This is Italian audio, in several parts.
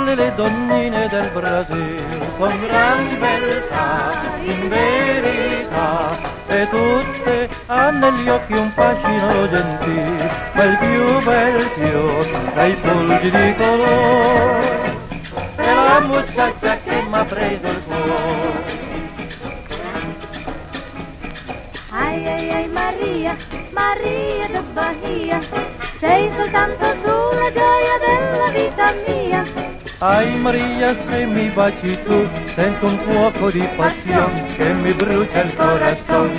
belle le donnine del Brasile, con gran beltà, in verità, e tutte hanno negli occhi un fascino gentile, ma il più bel fior dai fulgi di colore, è la muchacha che m'ha preso il cuore. Ai ai ai Maria, Maria da Bahia, sei soltanto tu la gioia della vita mia. Ai Maria, se mi baci tu, sento un fuoco di passione che mi brucia il corazon.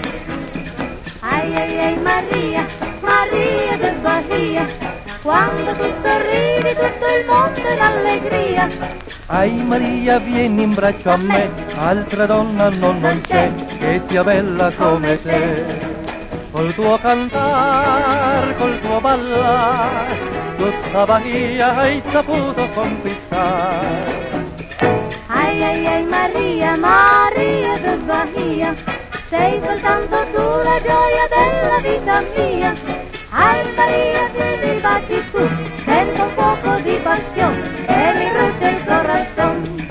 Ai ai ai Maria, Maria da Bahia, quando tu sorridi tutto il mondo è in allegria. Ai Maria, vieni in braccio a me, altra donna non c'è che sia bella come te. Col tuo cantar, col tuo ballar, tutta Bahia hai saputo conquistare. Ai ai ai Maria, Maria da Bahia, sei soltanto tu la gioia della vita mia. Ai Maria, se mi baci tu, sento un fuoco di passione e mi brucia il corazon.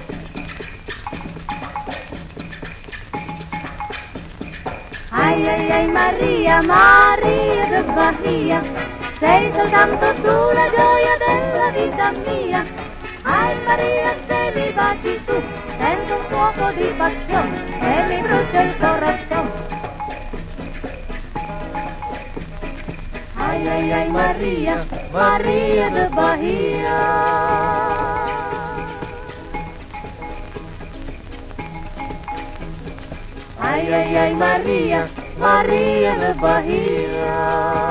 Ai ai ai Maria, Maria da Bahia, sei soltanto tu la gioia della vita mia. Ai Maria, se mi baci tu, sento un fuoco di passione e mi brucia il corazon. Ai ai ai Maria, Maria da Bahia. Ai ai ai Maria, Maria da Bahia.